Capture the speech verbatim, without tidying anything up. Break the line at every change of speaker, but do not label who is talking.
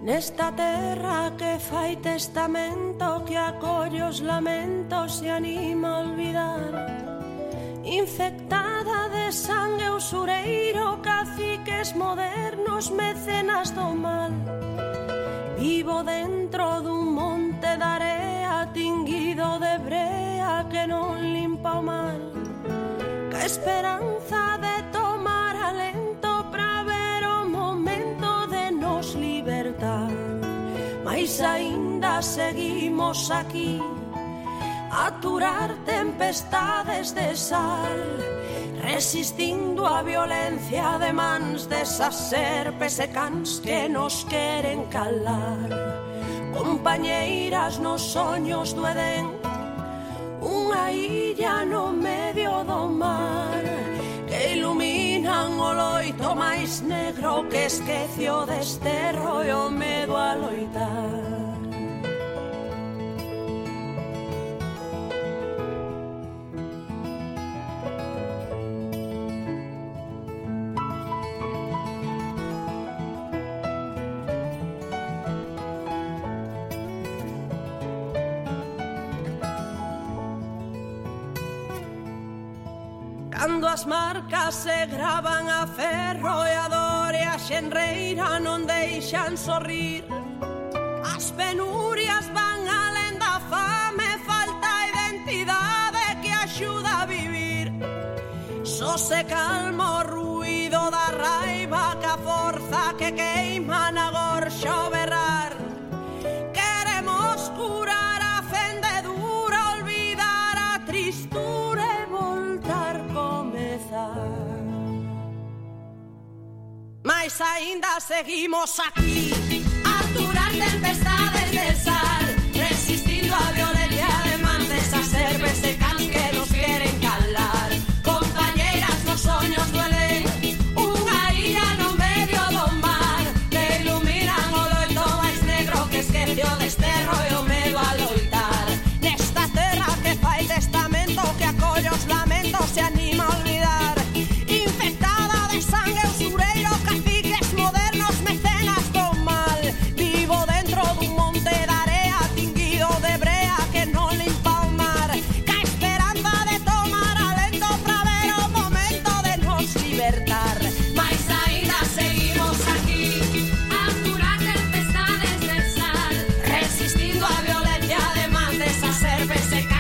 Nesta terra que fai testamento, que acolle os lamentos e anima a olvidar, infectada de sangue usureiro, caciques modernos, mecenas do mal. Vivo dentro dun monte de area tinguido de brea que non limpa o mal, ca esperanza de tomar alento pra ver o momento de nos libertar. Mais aínda seguimos aquí a aturar tempestades de sal, resistindo a violencia de mans desas serpes e cans que nos queren calar. Compañeiras nos soños do Edén, unha illa no medio do mar, que iluminan o loito máis negro que esquece o desterro e o medo a loitar. Cando as marcas se gravan a ferro e a dor e a xenreira non deixan sorrir, as penurias van alén da fame, falta identidade que axuda a vivir. Só se calma o ruído da raiva, que a forza que queima na gorxa o berrar. Queremos curar a fendedura, olvidar a tristura e voltar comezar. Mais aínda seguimos aquí a aturar tempestades de sal, resistindo a violencia de mans desas serpes e cans que nos queren calar. Compañeiras nos soños duelen, unha illa no medio do mar, que iluminan o loito máis negro que esquece o desterro e o medo a loitar. Nesta terra que fai testamento, que acolle os lamentos e anima a olvidar, infectada de sangue usureiro, caciques modernos, mecenas do mal. Vivo dentro dun monte de area tinguido de brea que non limpa o mar, ca esperanza de tomar alento pra ver o momento de nos libertar. Mais aínda seguimos aquí a aturar tempestades de sal, resistindo a violencia de mans desas serpes e